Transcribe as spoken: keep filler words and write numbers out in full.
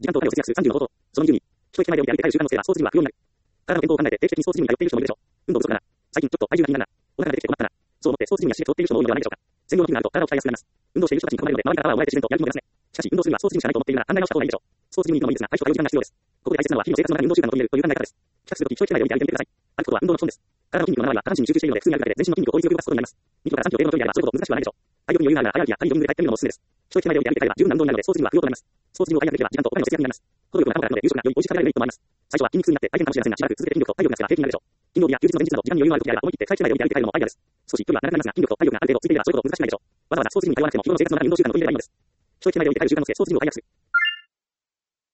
時間とお金を節約するさんじゅうの方法。そのにじゅうに、一駅前で起きて歩いて帰る習慣のせいがスポーツジムは不要になる。体の健康を考えて定期的にスポーツジムに通っている人もいるでしょう。運動不足なら、最近ちょっと体重が気になるな。お腹が出てきて困ったな。そう思ってスポーツジムに足で通っている人も多いのではないでしょうか。専業の器具があると体を鍛えやすくなります。運動している人たちに囲まれるので周りからパワーをもらえて自然とやる気も出ますね。しかし運動するにはスポーツジムしかないと思っているなら考え直した方がいいでしょう。スポーツジムに行くのもいいですが、対処と対応時間が必要です。ここで大切なのは日々の生活の中に運動習慣を取り入れるという考え方です。帰宅するとき一駅前で降りて歩いてみてください。歩くことは運動の基本です。体の筋肉のなな割は下半身に集中しているので、普通に歩くだけで全身の筋力を効率よく動かすことになります。にキロからさんキロ程度の距離であればそれほど難しくはないでしょう。体力に余裕があるなら早歩きや軽いジョギングで帰ってみるのもおすすめです。一駅前で降りて歩いて帰れば十分な運動になるのでスポーツジムは不要となります。スポーツジムを解約できれば時間とお金の節約になります。歩力の高くなるので夕食がより美味しく食べられるメリットもあります。最初は筋肉痛になって大変かもしれませんが、しばらく続けて筋力と体力がつけば平気になるでしょう。金曜日や休日の前日など時間に余裕のある時であれば思い切って帰宅前で降りて歩いて帰るのもアイデアです。少し距離は長くなりますが、筋力と体力がある程度ついていればそれほど難しくないでしょう。わざわざスポーツジムに通わなくても日頃の生活の中で運動習慣を取り入れればいいのです。一駅前で降りて帰る習慣のせい、スポーツジムを解約する。